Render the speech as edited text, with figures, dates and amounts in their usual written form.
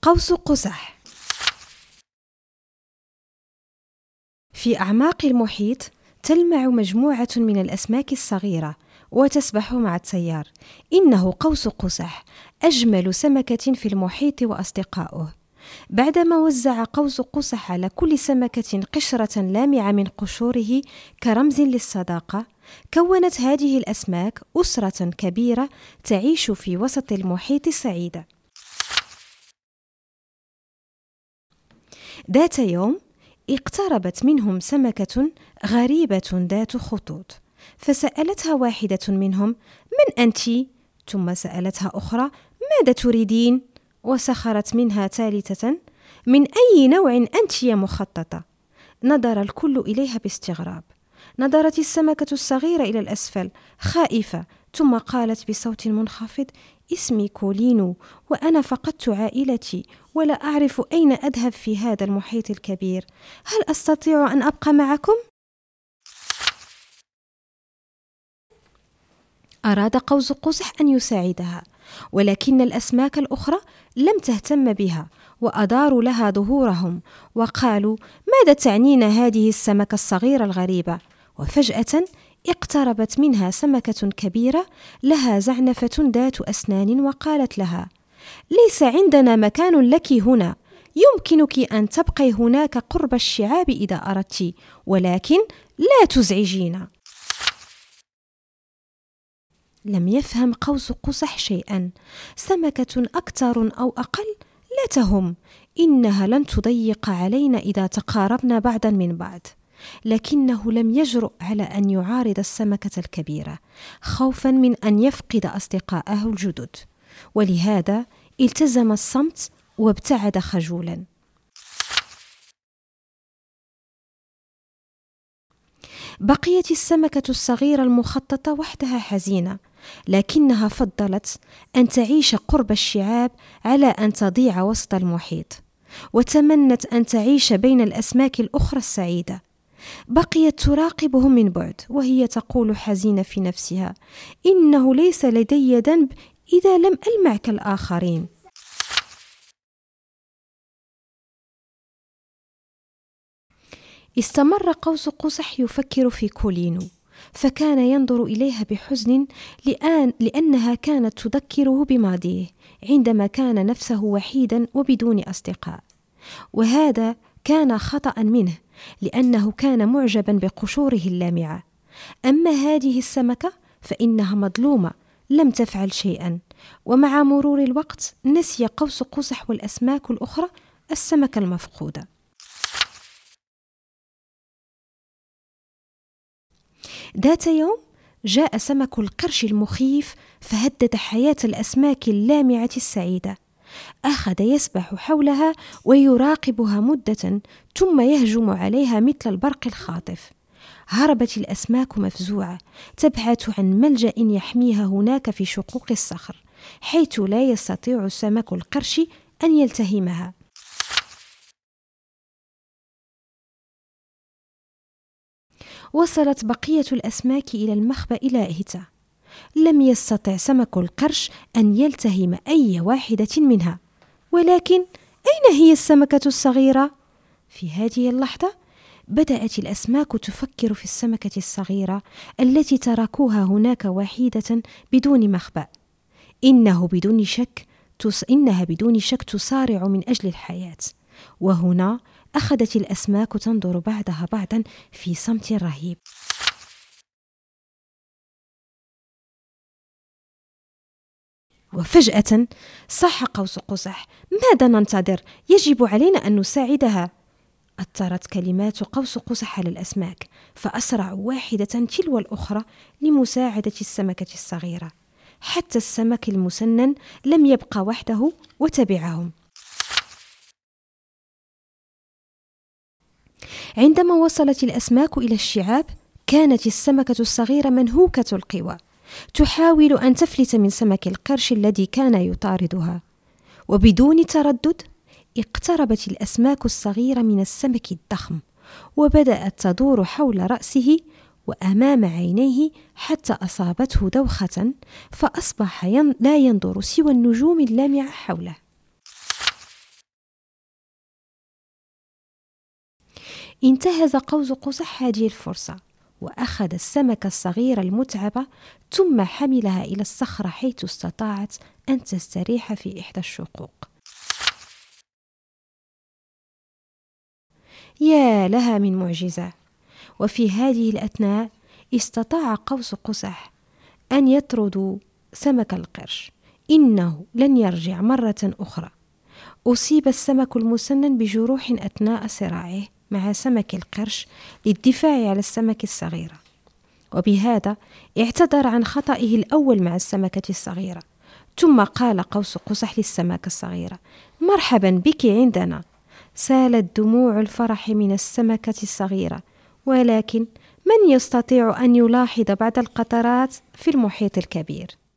قوس قزح. في أعماق المحيط تلمع مجموعة من الأسماك الصغيرة وتسبح مع التيار. إنه قوس قزح أجمل سمكة في المحيط وأصدقاؤه. بعدما وزع قوس قزح على كل سمكة قشرة لامعة من قشوره كرمز للصداقة، كونت هذه الأسماك أسرة كبيرة تعيش في وسط المحيط سعيدة. ذات يوم اقتربت منهم سمكة غريبة ذات خطوط، فسألتها واحدة منهم: من أنتِ؟ ثم سألتها أخرى: ماذا تريدين؟ وسخرت منها ثالثة: من أي نوع أنتِ يا مخططة؟ نظر الكل إليها باستغراب. نظرت السمكة الصغيرة إلى الأسفل خائفة، ثم قالت بصوت منخفض: اسمي كولينو، وأنا فقدت عائلتي ولا أعرف أين أذهب في هذا المحيط الكبير. هل أستطيع أن أبقى معكم؟ أراد قوس قزح أن يساعدها، ولكن الأسماك الأخرى لم تهتم بها وأداروا لها ظهورهم وقالوا: ماذا تعنين هذه السمكة الصغيرة الغريبة؟ وفجأة اقتربت منها سمكة كبيرة لها زعنفة ذات أسنان وقالت لها: ليس عندنا مكان لك هنا، يمكنك أن تبقي هناك قرب الشعاب إذا أردت، ولكن لا تزعجينا. لم يفهم قوس قزح شيئا. سمكة أكثر أو أقل لا تهم، إنها لن تضيق علينا إذا تقاربنا بعضا من بعض. لكنه لم يجرؤ على أن يعارض السمكة الكبيرة خوفا من أن يفقد أصدقائه الجدد، ولهذا التزم الصمت وابتعد خجولا. بقيت السمكة الصغيرة المخططة وحدها حزينة، لكنها فضلت أن تعيش قرب الشعاب على أن تضيع وسط المحيط، وتمنت أن تعيش بين الأسماك الأخرى السعيدة. بقيت تراقبهم من بعد وهي تقول حزينة في نفسها: إنه ليس لدي ذنب إذا لم ألمع كالآخرين. استمر قوس قزح يفكر في كولينو، فكان ينظر إليها بحزن لأنها كانت تذكره بماضيه عندما كان نفسه وحيدا وبدون أصدقاء. وهذا كان خطأ منه، لأنه كان معجبا بقشوره اللامعة. أما هذه السمكة فإنها مظلومة لم تفعل شيئا. ومع مرور الوقت نسي قوس قزح والأسماك الأخرى السمكة المفقودة. ذات يوم جاء سمك القرش المخيف فهدد حياة الأسماك اللامعة السعيدة. أخذ يسبح حولها ويراقبها مدة، ثم يهجم عليها مثل البرق الخاطف. هربت الأسماك مفزوعة تبحث عن ملجأ يحميها هناك في شقوق الصخر، حيث لا يستطيع سمك القرش أن يلتهمها. وصلت بقية الأسماك إلى المخبأ لاهتة. لم يستطع سمك القرش أن يلتهم أي واحدة منها. ولكن أين هي السمكة الصغيرة؟ في هذه اللحظة بدأت الأسماك تفكر في السمكة الصغيرة التي تركوها هناك وحيدة بدون مخبأ. إنها بدون شك تصارع من أجل الحياة. وهنا أخذت الأسماك تنظر بعضها بعضا في صمت رهيب. وفجأة صاح قوس قزح: ماذا ننتظر؟ يجب علينا أن نساعدها. أثرت كلمات قوس قزح على الأسماك، فأسرعوا واحدة تلو الأخرى لمساعدة السمكة الصغيرة، حتى السمك المسنن لم يبقى وحده وتبعهم. عندما وصلت الأسماك إلى الشعاب كانت السمكة الصغيرة منهوكة القوى، تحاول أن تفلت من سمك القرش الذي كان يطاردها. وبدون تردد اقتربت الأسماك الصغيرة من السمك الضخم، وبدأت تدور حول رأسه وأمام عينيه حتى أصابته دوخة، فأصبح لا ينظر سوى النجوم اللامعة حوله. انتهز قوس قزح هذه الفرصة وأخذ السمكة الصغيرة المتعبة ثم حملها إلى الصخرة حيث استطاعت أن تستريح في إحدى الشقوق. يا لها من معجزة! وفي هذه الأثناء استطاع قوس قزح أن يطرد سمك القرش، إنه لن يرجع مرة أخرى. أصيب السمك المسنن بجروح أثناء صراعه مع سمك القرش للدفاع على السمكة الصغيرة، وبهذا اعتذر عن خطئه الأول مع السمكة الصغيرة. ثم قال قوس قزح للسمكة الصغيرة: مرحبا بك عندنا. سالت دموع الفرح من السمكة الصغيرة، ولكن من يستطيع أن يلاحظ بعض القطرات في المحيط الكبير؟